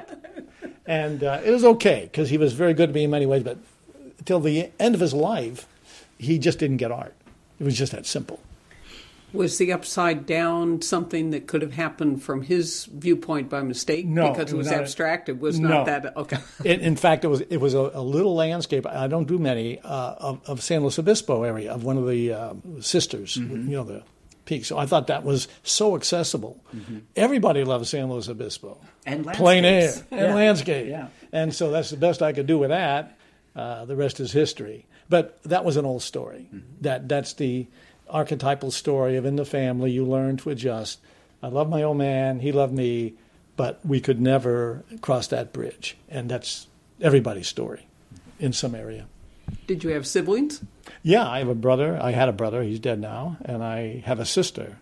And uh, it was okay, because he was very good to me in many ways, but till the end of his life, he just didn't get art. It was just that simple. Was the upside down something that could have happened from his viewpoint by mistake? No, because it was, it was abstract. A, it was no. not that. Okay. It, in fact, it was it was a, a little landscape. I don't do many uh, of, of San Luis Obispo area, of one of the uh, sisters. Mm-hmm. You know, the peak. So I thought that was so accessible. Mm-hmm. Everybody loves San Luis Obispo. And landscapes. Plain air and yeah. landscape. Yeah. And so that's the best I could do with that. Uh, the rest is history. But that was an old story. Mm-hmm. That That's the archetypal story of in the family, you learn to adjust. I love my old man, he loved me, but we could never cross that bridge. And that's everybody's story in some area. Did you have siblings? Yeah, I have a brother. I had a brother. He's dead now. And I have a sister.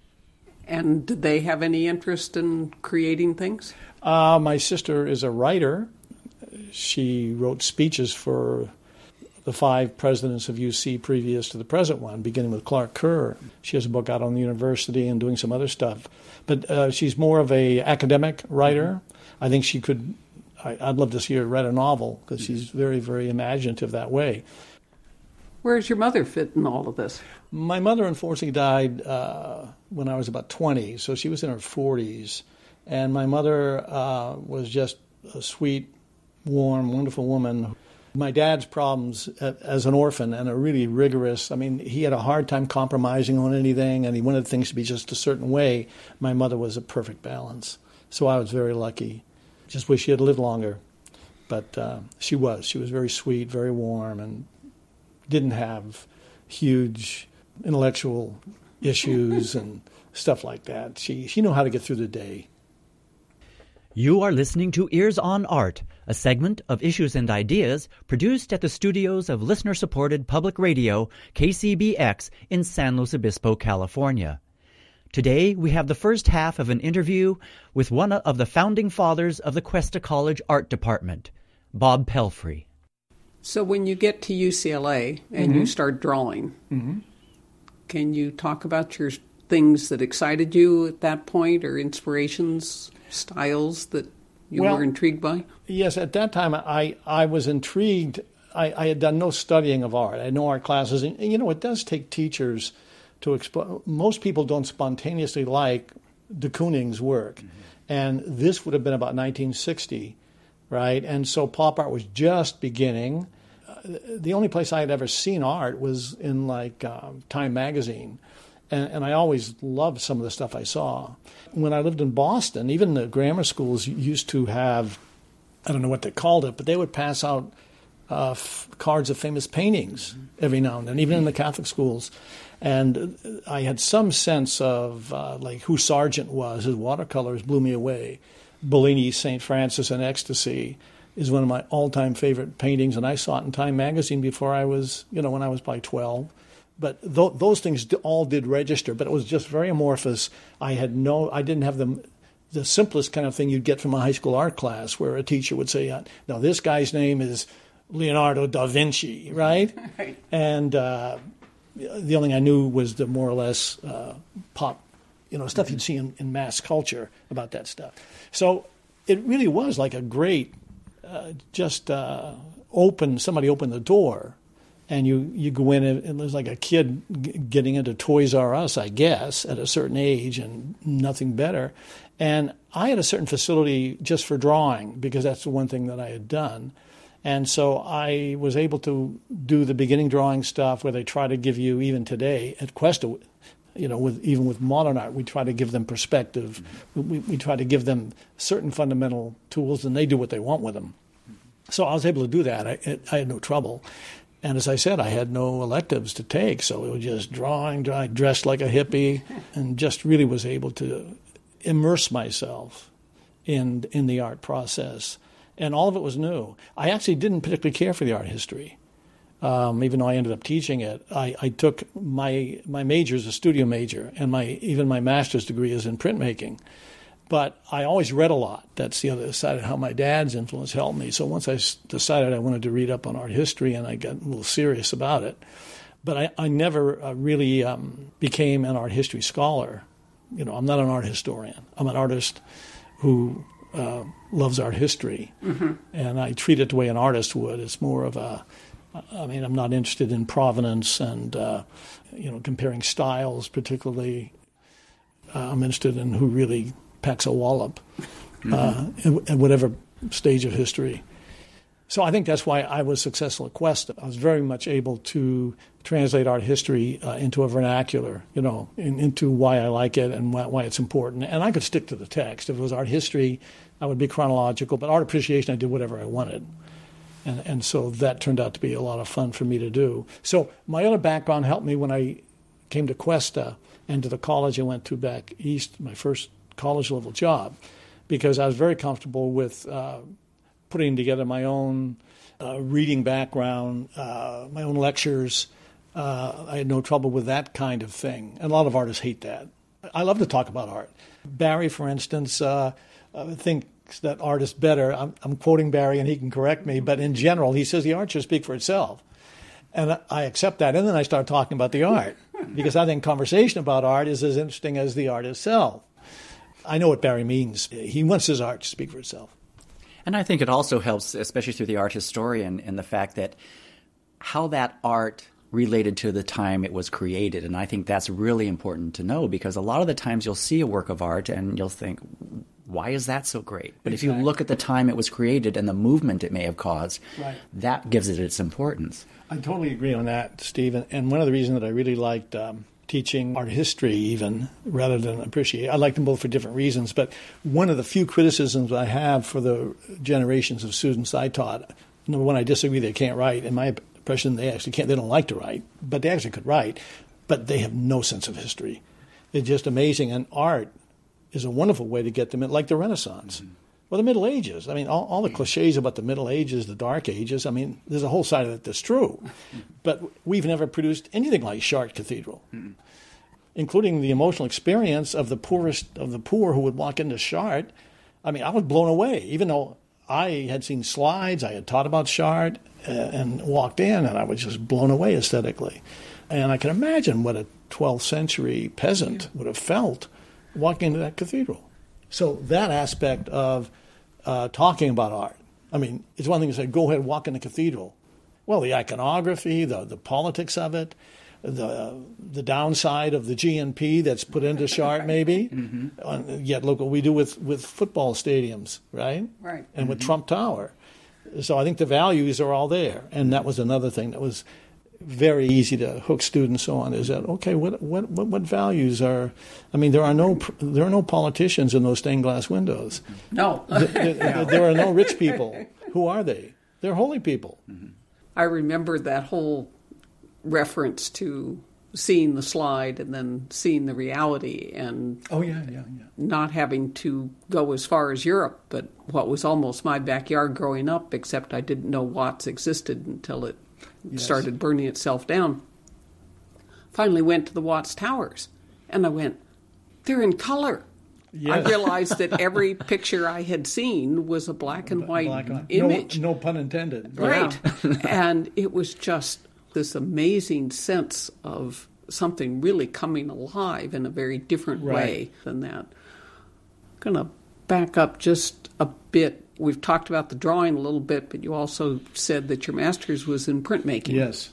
And did they have any interest in creating things? Uh, my sister is a writer. She wrote speeches for the five presidents of U C previous to the present one, beginning with Clark Kerr. She has a book out on the university and doing some other stuff. But uh, she's more of a academic writer. Mm-hmm. I think she could, I, I'd love to see her write a novel, because mm-hmm. she's very, very imaginative that way. Where does your mother fit in all of this? My mother, unfortunately, died uh, when I was about twenty, so she was in her forties. And my mother uh, was just a sweet, warm, wonderful woman. My dad's problems as an orphan and a really rigorous, I mean, he had a hard time compromising on anything, and he wanted things to be just a certain way. My mother was a perfect balance. So I was very lucky. Just wish she had lived longer. But uh, she was. She was very sweet, very warm, and didn't have huge intellectual issues and stuff like that. She, she knew how to get through the day. You are listening to Ears on Art, a segment of Issues and Ideas produced at the studios of listener-supported public radio K C B X in San Luis Obispo, California. Today, we have the first half of an interview with one of the founding fathers of the Cuesta College Art Department, Bob Pelfrey. So when you get to U C L A and mm-hmm. you start drawing, mm-hmm. can you talk about your things that excited you at that point, or inspirations, styles that you well, were intrigued by? Yes, at that time I, I was intrigued. I, I had done no studying of art. I had no art classes. And, you know, it does take teachers to explain. Most people don't spontaneously like de Kooning's work. Mm-hmm. And this would have been about nineteen sixty, right? And so pop art was just beginning. Uh, the only place I had ever seen art was in, like, um, Time magazine. And, and I always loved some of the stuff I saw. When I lived in Boston, even the grammar schools used to have, I don't know what they called it, but they would pass out uh, f- cards of famous paintings mm-hmm. every now and then, even in the Catholic schools. And I had some sense of, uh, like, who Sargent was. His watercolors blew me away. Bellini's Saint Francis and Ecstasy is one of my all-time favorite paintings, and I saw it in Time magazine before I was, you know, when I was probably twelve. But th- those things all did register, but it was just very amorphous. I had no, I didn't have the, the simplest kind of thing you'd get from a high school art class, where a teacher would say, "Now this guy's name is Leonardo da Vinci," right? Right. And uh, the only thing I knew was the more or less uh, pop, you know, stuff mm-hmm. you'd see in, in mass culture about that stuff. So it really was like a great, uh, just uh, open. Somebody opened the door. And you, you go in, and it was like a kid g- getting into Toys R Us, I guess, at a certain age, and nothing better. And I had a certain facility just for drawing, because that's the one thing that I had done. And so I was able to do the beginning drawing stuff, where they try to give you, even today at Cuesta, you know, with even with modern art, we try to give them perspective. Mm-hmm. We, we try to give them certain fundamental tools, and they do what they want with them. Mm-hmm. So I was able to do that. I, I had no trouble. And as I said, I had no electives to take, so it was just drawing, drawing, dressed like a hippie, and just really was able to immerse myself in in the art process. And all of it was new. I actually didn't particularly care for the art history, um, even though I ended up teaching it. I, I took my my major as a studio major, and my even my master's degree is in printmaking. But I always read a lot. That's the other side of how my dad's influence helped me. So once I decided I wanted to read up on art history, and I got a little serious about it. But I, I never uh, really um, became an art history scholar. You know, I'm not an art historian. I'm an artist who uh, loves art history. Mm-hmm. And I treat it the way an artist would. It's more of a, I mean, I'm not interested in provenance and, uh, you know, comparing styles particularly. Uh, I'm interested in who really packs a wallop mm-hmm. uh, at, at whatever stage of history. So I think that's why I was successful at Quest. I was very much able to translate art history uh, into a vernacular, you know, in, into why I like it and why, why it's important. And I could stick to the text. If it was art history, I would be chronological. But art appreciation, I did whatever I wanted. And, and so that turned out to be a lot of fun for me to do. So my other background helped me when I came to Cuesta and to the college I went to back east, my first college-level job, because I was very comfortable with uh, putting together my own uh, reading background, uh, my own lectures. Uh, I had no trouble with that kind of thing. And a lot of artists hate that. I love to talk about art. Barry, for instance, uh, uh, thinks that art is better. I'm, I'm quoting Barry, and he can correct me, but in general, he says the art should speak for itself. And I accept that, and then I start talking about the art, because I think conversation about art is as interesting as the art itself. I know what Barry means. He wants his art to speak for itself. And I think it also helps, especially through the art historian, in the fact that how that art related to the time it was created. And I think that's really important to know, because a lot of the times you'll see a work of art and you'll think, why is that so great? But exactly. If you look at the time it was created and the movement it may have caused, right. that gives it its importance. I totally agree on that, Steve. And one of the reasons that I really liked um, teaching art history even, rather than appreciate, I like them both for different reasons. But one of the few criticisms I have for the generations of students I taught, number one, I disagree they can't write. In my impression, they actually can't. They don't like to write, but they actually could write. But they have no sense of history. It's just amazing. And art is a wonderful way to get them in, like the Renaissance. Mm-hmm. Well, the Middle Ages. I mean, all, all the cliches about the Middle Ages, the Dark Ages, I mean, there's a whole side of it that's true. But we've never produced anything like Chartres Cathedral, mm-hmm. including the emotional experience of the poorest of the poor who would walk into Chartres. I mean, I was blown away, even though I had seen slides, I had taught about Chartres, uh, and walked in, and I was just blown away aesthetically. And I can imagine what a twelfth century peasant would have felt walking into that cathedral. So that aspect of uh, talking about art, I mean, it's one thing to say, go ahead, walk in the cathedral. Well, the iconography, the the politics of it, the the downside of the G N P that's put into Chartres maybe. Mm-hmm. uh, yet look what we do with, with football stadiums, right? Right. And mm-hmm. with Trump Tower. So I think the values are all there. And that was another thing that was very easy to hook students on, is that, okay, what what what, what values are, I mean, there are no there are no politicians in those stained glass windows. No. there, there, there are no rich people. Who are they? They're holy people. Mm-hmm. I remember that whole reference to seeing the slide and then seeing the reality, and oh yeah, yeah, yeah. not having to go as far as Europe, but what was almost my backyard growing up, except I didn't know Watts existed until it yes. started burning itself down. Finally went to the Watts Towers, and I went, they're in color. Yes. I realized that every picture I had seen was a black and white black and, image. No, no pun intended. Right. And it was just this amazing sense of something really coming alive in a very different right. way than that. I'm going to back up just a bit. We've talked about the drawing a little bit, but you also said that your master's was in printmaking. Yes.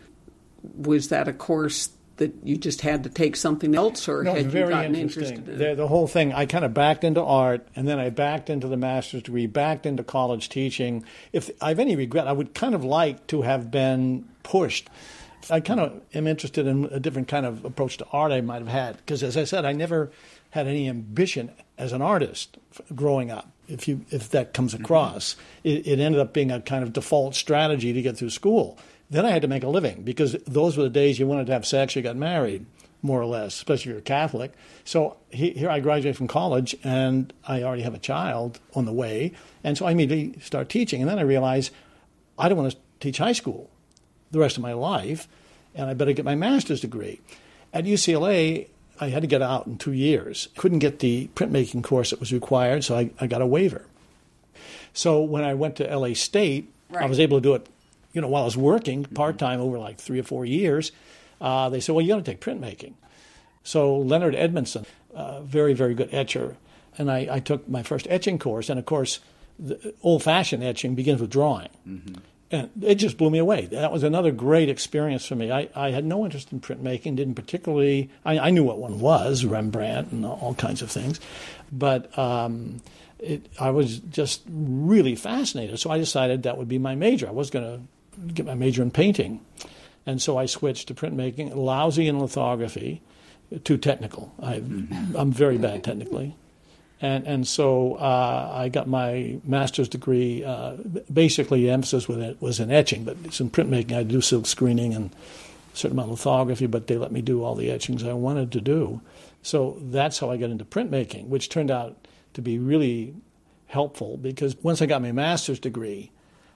Was that a course that you just had to take something else, or no, had you very gotten interesting. interested in the, it? The whole thing, I kind of backed into art, and then I backed into the master's degree, backed into college teaching. If I have any regret, I would kind of like to have been pushed. I kind of am interested in a different kind of approach to art I might have had, because as I said, I never had any ambition as an artist growing up. If you if that comes across, mm-hmm. it, it ended up being a kind of default strategy to get through school. Then I had to make a living, because those were the days you wanted to have sex, you got married, more or less, especially if you're Catholic. So he, here I graduated from college, and I already have a child on the way, and so I immediately start teaching. And then I realized I don't want to teach high school the rest of my life, and I better get my master's degree. At U C L A, I had to get out in two years. Couldn't get the printmaking course that was required, so I, I got a waiver. So when I went to L A State, right. I was able to do it you know, while I was working part-time over like three or four years, uh, they said, well, you got to take printmaking. So Leonard Edmondson, a very, very good etcher, and I, I took my first etching course. And, of course, the old-fashioned etching begins with drawing. Mm-hmm. And it just blew me away. That was another great experience for me. I, I had no interest in printmaking, didn't particularly – I knew what one was, Rembrandt and all kinds of things. But um, it, I was just really fascinated. So I decided that would be my major. I was going to get my major in painting. And so I switched to printmaking, lousy in lithography, too technical. I, I'm very bad technically. And and so uh, I got my master's degree. Uh, basically, the emphasis with it was in etching, but it's in printmaking. I do silk screening and a certain amount of lithography, but they let me do all the etchings I wanted to do. So that's how I got into printmaking, which turned out to be really helpful because once I got my master's degree,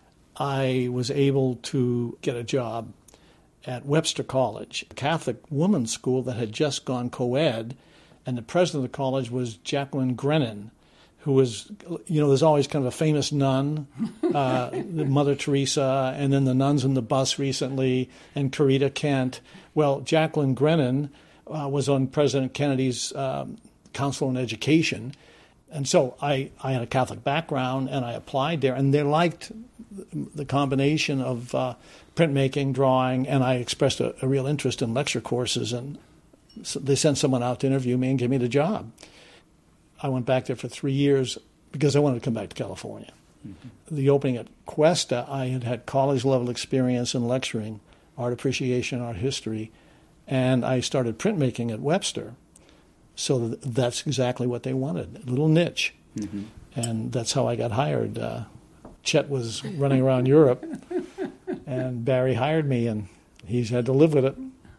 I was able to get a job at Webster College, a Catholic women's school that had just gone co-ed. And the president of the college was Jacqueline Grennan, who was, you know, there's always kind of a famous nun, uh, Mother Teresa, and then the nuns in the bus recently, and Corita Kent. Well, Jacqueline Grennan uh, was on President Kennedy's um, Council on Education. And so I, I had a Catholic background, and I applied there, and they liked the combination of uh, printmaking, drawing, and I expressed a, a real interest in lecture courses, and so they sent someone out to interview me and give me the job. I went back there for three years because I wanted to come back to California. Mm-hmm. The opening at Cuesta, I had had college-level experience in lecturing, art appreciation, art history, and I started printmaking at Webster. So that's exactly what they wanted, a little niche. Mm-hmm. And that's how I got hired. Uh, Chet was running around Europe, and Barry hired me, and he's had to live with it.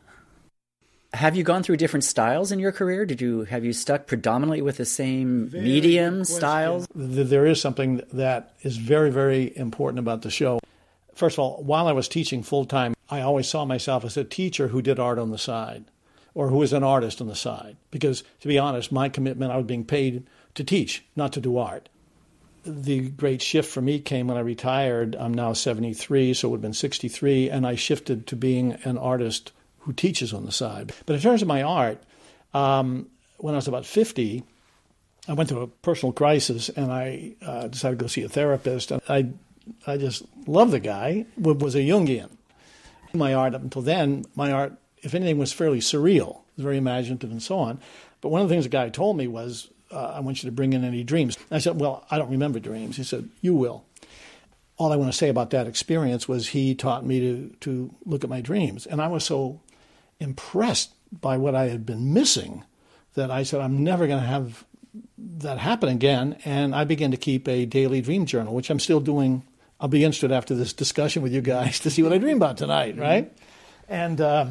Have you gone through different styles in your career? Did you have you stuck predominantly with the same very medium styles? There is something that is very, very important about the show. First of all, while I was teaching full-time, I always saw myself as a teacher who did art on the side or who was an artist on the side. Because, to be honest, my commitment, I was being paid to teach, not to do art. The great shift for me came when I retired. I'm now seventy-three, so it would have been sixty-three, and I shifted to being an artist who teaches on the side. But in terms of my art, um, when I was about fifty, I went through a personal crisis, and I uh, decided to go see a therapist. And I I just loved the guy, was a Jungian. My art up until then, my art, if anything, was fairly surreal. It was very imaginative and so on. But one of the things the guy told me was, uh, I want you to bring in any dreams. I said, well, I don't remember dreams. He said, you will. All I want to say about that experience was he taught me to, to look at my dreams. And I was so impressed by what I had been missing that I said, I'm never going to have that happen again. And I began to keep a daily dream journal, which I'm still doing. I'll be interested after this discussion with you guys to see what I dream about tonight, right? Mm-hmm. And uh,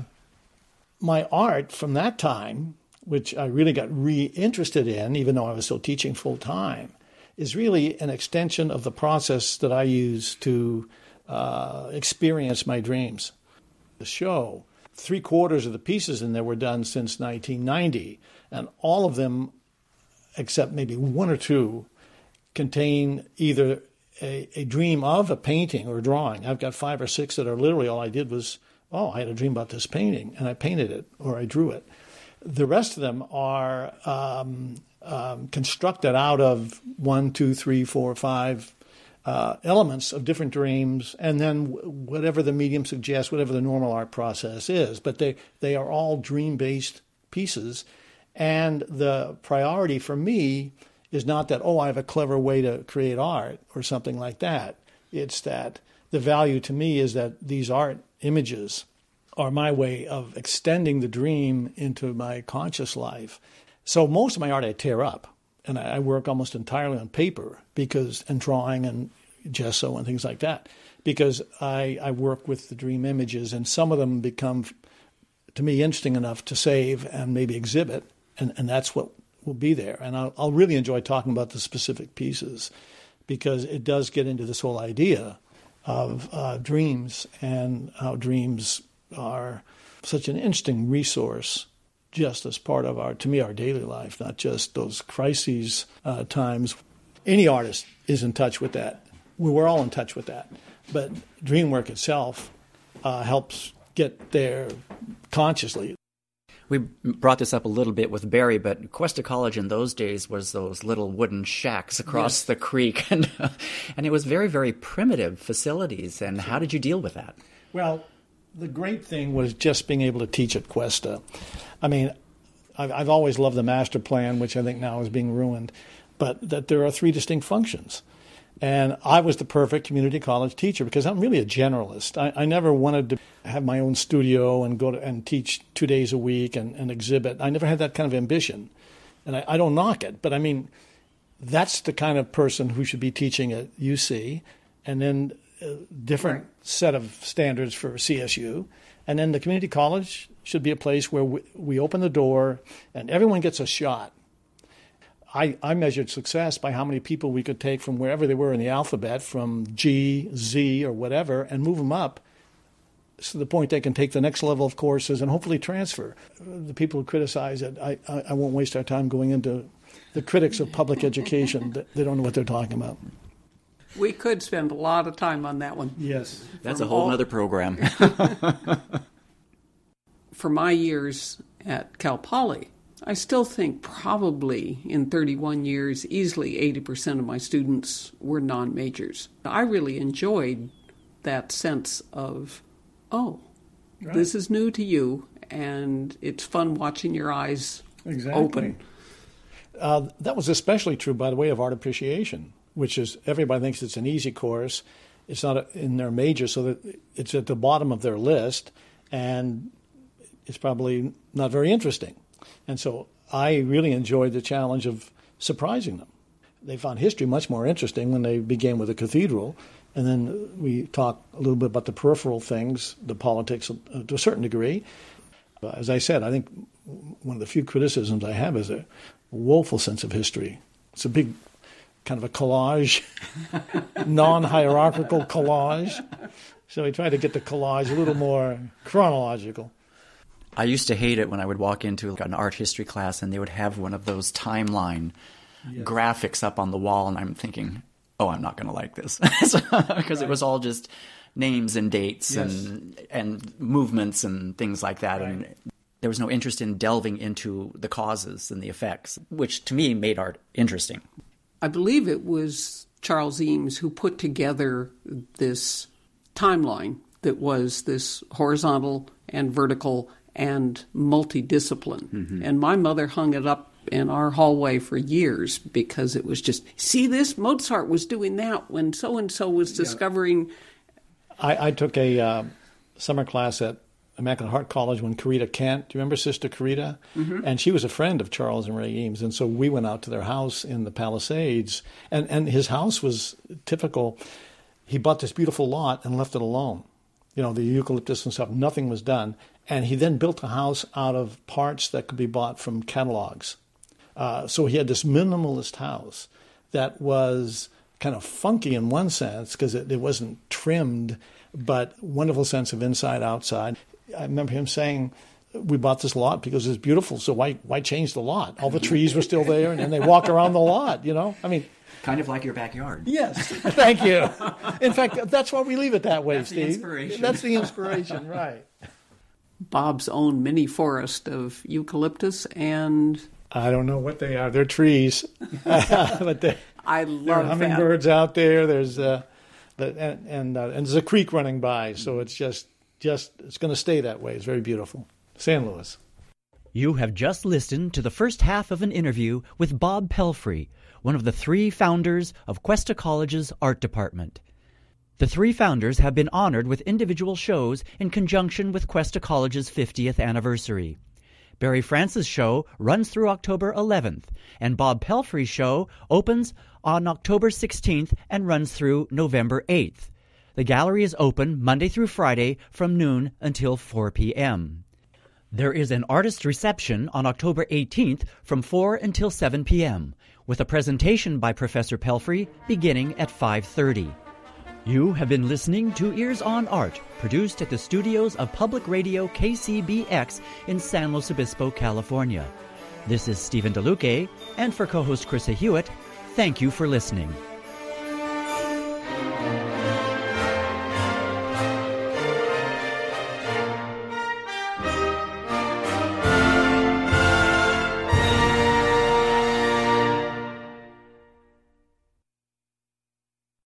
my art from that time, which I really got re-interested in, even though I was still teaching full-time, is really an extension of the process that I use to uh, experience my dreams. The show, three quarters of the pieces in there were done since nineteen ninety, and all of them, except maybe one or two, contain either a, a dream of a painting or a drawing. I've got five or six that are literally all I did was, oh, I had a dream about this painting, and I painted it or I drew it. The rest of them are um, um, constructed out of one, two, three, four, five uh, elements of different dreams, and then w- whatever the medium suggests, whatever the normal art process is. But they, they are all dream-based pieces, and the priority for me is not that, oh, I have a clever way to create art or something like that. It's that the value to me is that these art images are my way of extending the dream into my conscious life. So most of my art I tear up, and I work almost entirely on paper because and drawing and gesso and things like that, because I, I work with the dream images, and some of them become, to me, interesting enough to save and maybe exhibit, and, and that's what will be there. And I'll, I'll really enjoy talking about the specific pieces because it does get into this whole idea of uh, dreams and how dreams are such an interesting resource just as part of our, to me, our daily life, not just those crises uh, times. Any artist is in touch with that. we were all in touch with that. But DreamWork itself uh, helps get there consciously. We brought this up a little bit with Barry, but Cuesta College in those days was those little wooden shacks across yes. the creek, and uh, and it was very, very primitive facilities. And how did you deal with that? Well, the great thing was just being able to teach at Cuesta. I mean, I've, I've always loved the master plan, which I think now is being ruined, but that there are three distinct functions. And I was the perfect community college teacher because I'm really a generalist. I, I never wanted to have my own studio and go to, and teach two days a week and, and exhibit. I never had that kind of ambition. And I, I don't knock it, but I mean, that's the kind of person who should be teaching at U C, and then a different right. set of standards for C S U. And then the community college should be a place where we, we open the door and everyone gets a shot. I, I measured success by how many people we could take from wherever they were in the alphabet, from G, Z, or whatever, and move them up to the point they can take the next level of courses and hopefully transfer. The people who criticize it, I, I, I won't waste our time going into the critics of public education. They don't know what they're talking about. We could spend a lot of time on that one. Yes. That's a whole all... other program. For my years at Cal Poly, I still think probably in thirty-one years, easily eighty percent of my students were non-majors. I really enjoyed that sense of, oh, right. this is new to you, and it's fun watching your eyes exactly. open. Uh, that was especially true, by the way, of art appreciation, which is everybody thinks it's an easy course. It's not a, in their major, so that it's at the bottom of their list, and it's probably not very interesting. And so I really enjoyed the challenge of surprising them. They found history much more interesting when they began with the cathedral. And then we talked a little bit about the peripheral things, the politics uh, to a certain degree. Uh, as I said, I think one of the few criticisms I have is a woeful sense of history. It's a big kind of a collage, non-hierarchical collage. So we try to get the collage a little more chronological. I used to hate it when I would walk into an art history class and they would have one of those timeline yes. graphics up on the wall, and I'm thinking, oh, I'm not going to like this. Because right. it was all just names and dates yes. and and movements and things like that. Right. And there was no interest in delving into the causes and the effects, which to me made art interesting. I believe it was Charles Eames who put together this timeline that was this horizontal and vertical and multidiscipline. Mm-hmm. And my mother hung it up in our hallway for years because it was just, see this? Mozart was doing that when so-and-so was discovering. I, I took a uh, summer class at Immaculate Heart College when Carita Kent, do you remember Sister Carita? Mm-hmm. And she was a friend of Charles and Ray Eames. And so we went out to their house in the Palisades. And, and his house was typical. He bought this beautiful lot and left it alone. You know, the eucalyptus and stuff, nothing was done. And he then built a house out of parts that could be bought from catalogs. Uh, so he had this minimalist house that was kind of funky in one sense because it, it wasn't trimmed, but wonderful sense of inside, outside. I remember him saying, we bought this lot because it's beautiful, so why why change the lot? All the trees were still there, and then they walk around the lot, you know? I mean... Kind of like your backyard. Yes, thank you. In fact, that's why we leave it that way, that's Steve. The inspiration. That's the inspiration, right. Bob's own mini forest of eucalyptus and... I don't know what they are. They're trees. but they, I love there are hummingbirds that. out there. There's uh, the, and and, uh, and there's a creek running by, so it's just just it's going to stay that way. It's very beautiful. San Luis. You have just listened to the first half of an interview with Bob Pelfrey, one of the three founders of Cuesta College's art department. The three founders have been honored with individual shows in conjunction with Cuesta College's fiftieth anniversary. Barry Francis' show runs through October eleventh, and Bob Pelfrey's show opens on October sixteenth and runs through November eighth. The gallery is open Monday through Friday from noon until four p.m. There is an artist reception on October eighteenth from four until seven p.m., with a presentation by Professor Pelfrey beginning at five thirty. You have been listening to Ears on Art, produced at the studios of Public Radio K C B X in San Luis Obispo, California. This is Stephen DeLuque, and for co-host Krista Hewitt, thank you for listening.